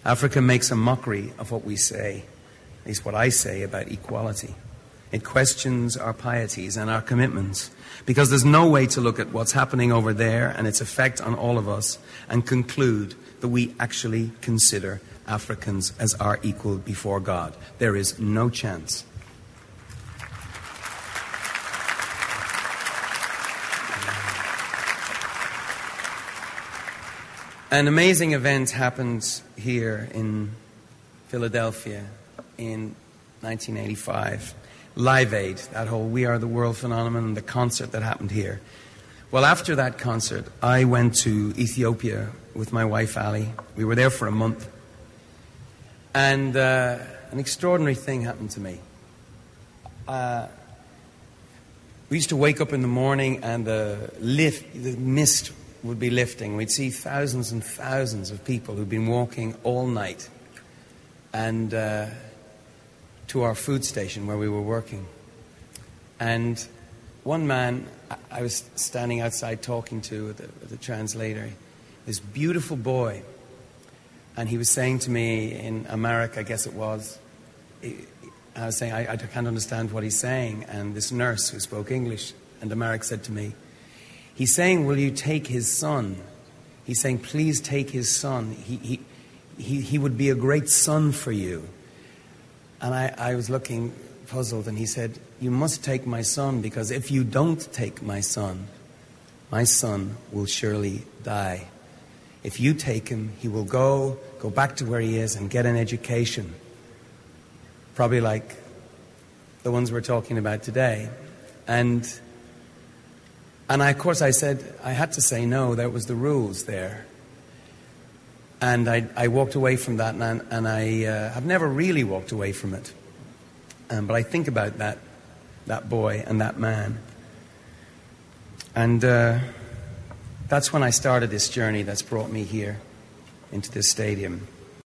Africa makes a mockery of what we say, at least what I say about equality. It questions our pieties and our commitments, because there's no way to look at what's happening over there and its effect on all of us and conclude that we actually consider Africans as our equal before God. There is no chance. An amazing event happened here in Philadelphia in 1985. Live Aid, that whole We Are the World phenomenon, and the concert that happened here. Well, after that concert, I went to Ethiopia with my wife, Ali. We were there for a month. And an extraordinary thing happened to me. We used to wake up in the morning and the mist would be lifting. We'd see thousands and thousands of people who'd been walking all night and to our food station where we were working. And one man I was standing outside talking to, the translator, this beautiful boy, and he was saying to me in Amharic, I guess it was, I was saying, I can't understand what he's saying. And this nurse who spoke English and Amharic said to me, he's saying, will you take his son? He's saying, please take his son. He would be a great son for you. And I was looking puzzled, and he said, you must take my son, because if you don't take my son will surely die. If you take him, he will go back to where he is and get an education. Probably like the ones we're talking about today. And of course I said, I had to say no, that was the rules there. And I walked away from that, and I have never really walked away from it. But I think about that boy and that man. And that's when I started this journey that's brought me here into this stadium.